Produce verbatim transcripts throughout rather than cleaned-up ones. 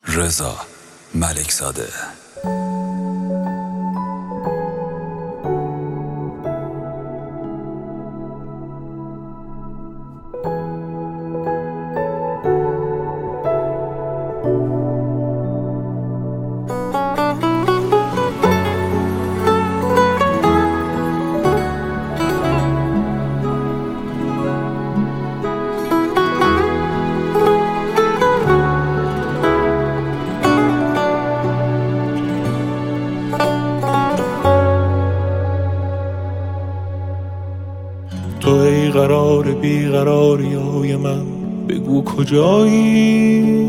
رضا ملکزاده. تو ای قرار بیقراری های من، بگو کجایی؟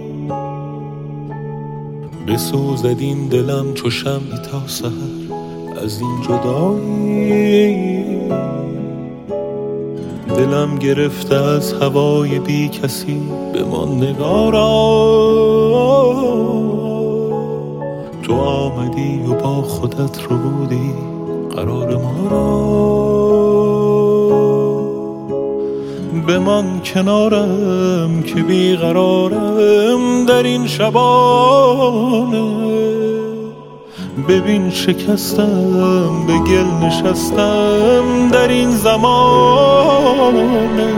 بسوزد این دلم چو شمعی تا سحر از این جدایی. دلم گرفته از هوای بی کسی، بمان نگارا. تو آمدی و با خودت رو بودی قرار ما را. بمان کنارم که بیقرارم در این شبانه. ببین شکستم، به گل نشستم در این زمانه.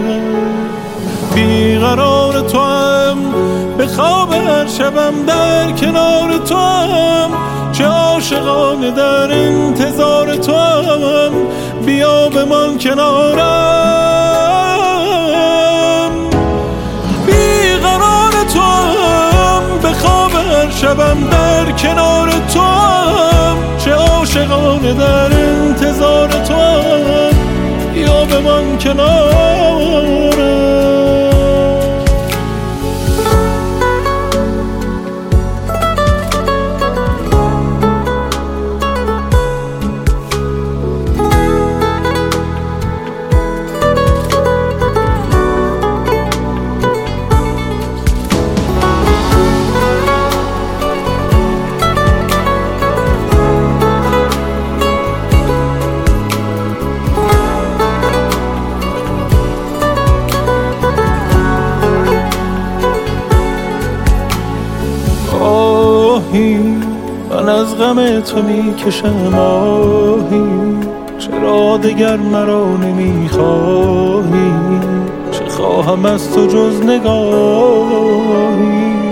بیقرار تو هم، به خواب هر شبم در کنار تو هم. چه عاشقانه در انتظار تو هم، بیا بمان کنارم. شبم در کنار تو هم، چه عاشقانه در انتظار تو هم. یا بمان کنارم. من از غم تو می کشم آهی، چرا دگر مرا نمی خواهی؟ چه خواهم از تو جز نگاهی؟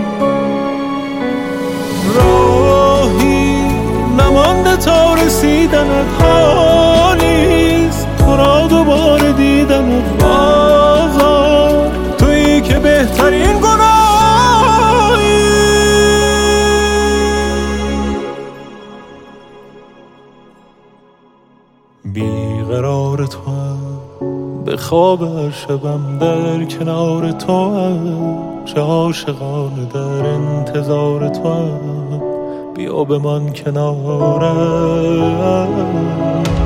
راهی نمانده تا رسیدنت حالیست، تو را دوباره دیدنت بازار. تویی که بهترین گناهی. بیقرار تو هم، به خواب هر شبم در کنار تو هم. چه عاشقانه در انتظار تو هم، بیا بمان کنارم.